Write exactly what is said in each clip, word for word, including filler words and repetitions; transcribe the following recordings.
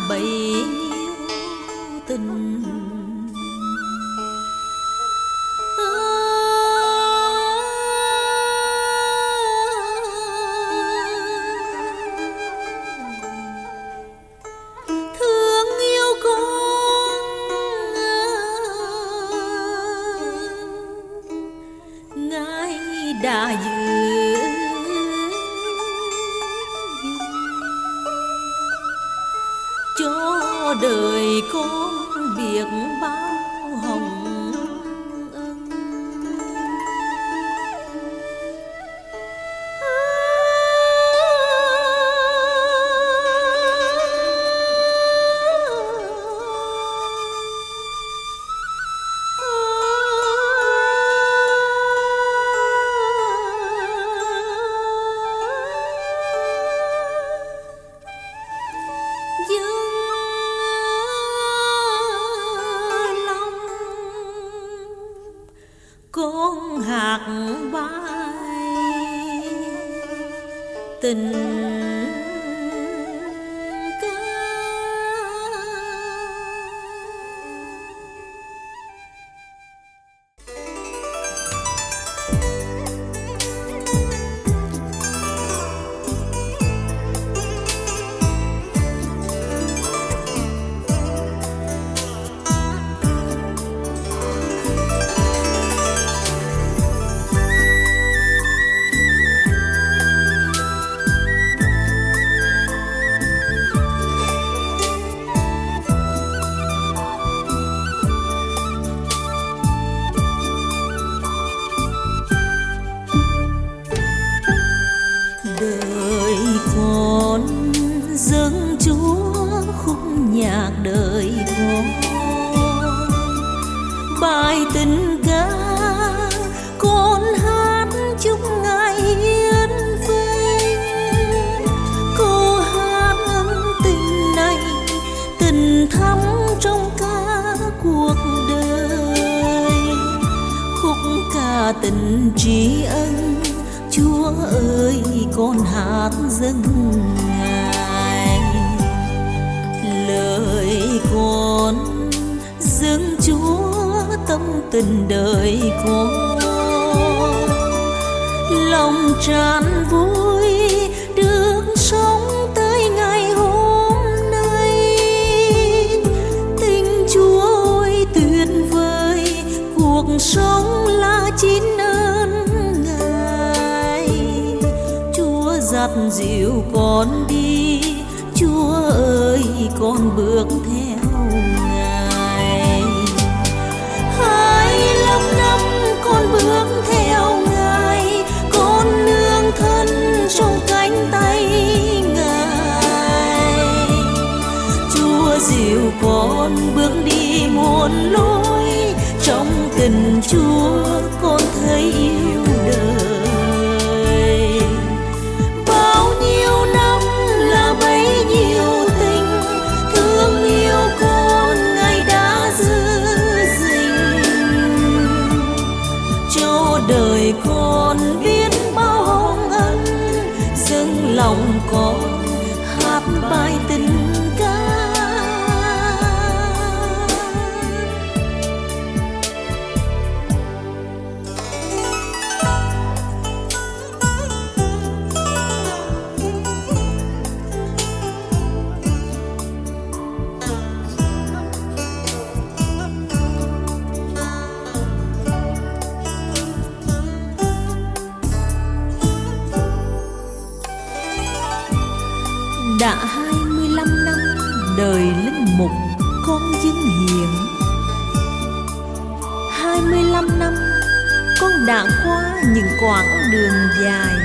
bấy nhiêu tình. Đã giữ cho đời con biết bao hồng ân. Con hạt bay tình ca. Đời con dâng Chúa khúc nhạc đời con, bài tình ca con hát chúc Ngài hiến vinh. Câu hát ân tình này tình thắm trong cả cuộc đời, khúc ca tình tri ân. Chúa ơi con hát dâng Ngài, lời con dâng Chúa tâm tình đời con. Lòng tràn vui được sống tới ngày hôm nay, tình Chúa ơi tuyệt vời, cuộc sống là chín ơn dắt dịu con đi. Chúa ơi con bước theo Ngài. Hai mươi lăm năm con bước theo Ngài, con nương thân trong cánh tay Ngài. Chúa dìu con bước đi muôn lối, trong tình Chúa con thấy yêu đời. Đời con biết bao hồng ân, dâng lòng con hát bài tình ca. Đã hai mươi lăm năm đời linh mục con dâng hiến, hai mươi lăm năm con đã qua những quãng đường dài,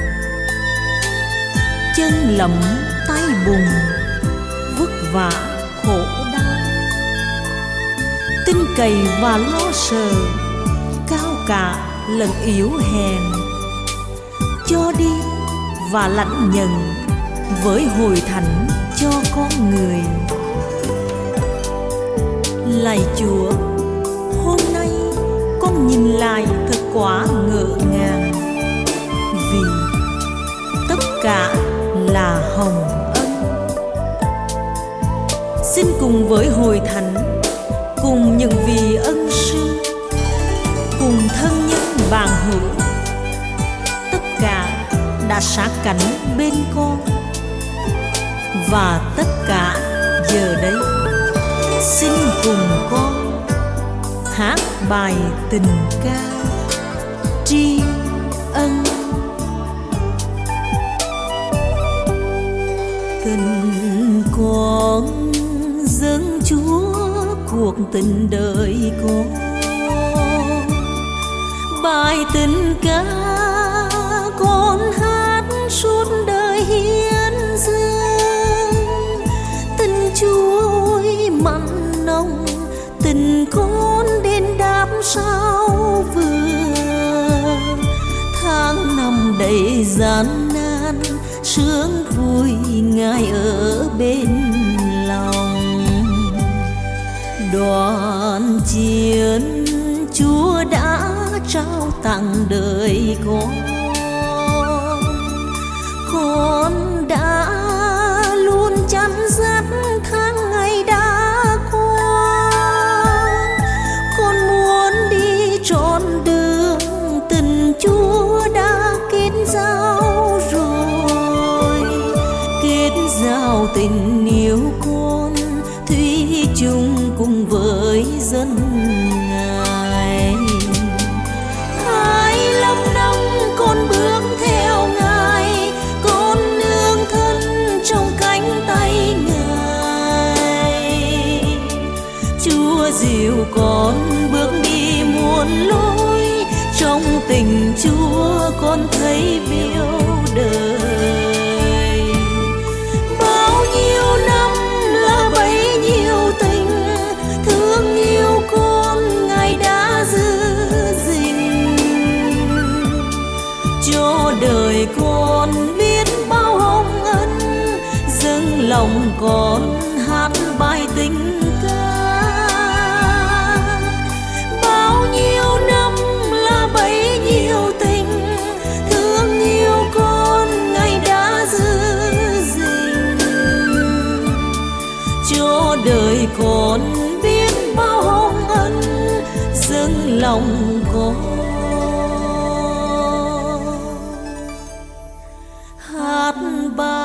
chân lẫm tay bùn vất vả khổ đau, tin cậy và lo sợ, cao cả lẫn yếu hèn, cho đi và lãnh nhận với hội thánh cho con người. Lạy Chúa, hôm nay con nhìn lại thật quá ngỡ ngàng, vì tất cả là hồng ân. xin cùng với hội thánh, cùng những vị ân sư, cùng thân nhân bạn hữu, tất cả đã sát cánh bên con. Và tất cả giờ đây xin cùng con hát bài tình ca tri ân. Tình con dâng Chúa cuộc tình đời con, bài tình ca con hát suốt đời hiến dâng. Tình Chúa ơi mặn nồng, tình con đến đáp sao vừa. Tháng năm đầy gian nan, sướng vui Ngài ở bên lòng. Đoàn chiến Chúa đã trao tặng đời con, con đã luôn chăn dắt tháng ngày đã qua. Con muốn đi trọn đường tình Chúa đã kết giao rồi, kết giao tình yêu con thủy chung cùng với dân Ngài. Hai mươi năm con bước theo Ngài, con nương thân trong cánh tay Ngài. Chúa dìu con bước đi muôn lối, trong tình Chúa con thấy biếu đời. Bao nhiêu năm là bấy nhiêu tình, thương yêu con Ngài đã giữ gìn. Cho đời con biết bao hồng ân, dâng lòng con hát bài tình ca. Bao nhiêu năm là bấy nhiêu tình, thương yêu con Ngài đã giữ gìn. Cho đời con biết bao hồng ân, dâng lòng con hát bài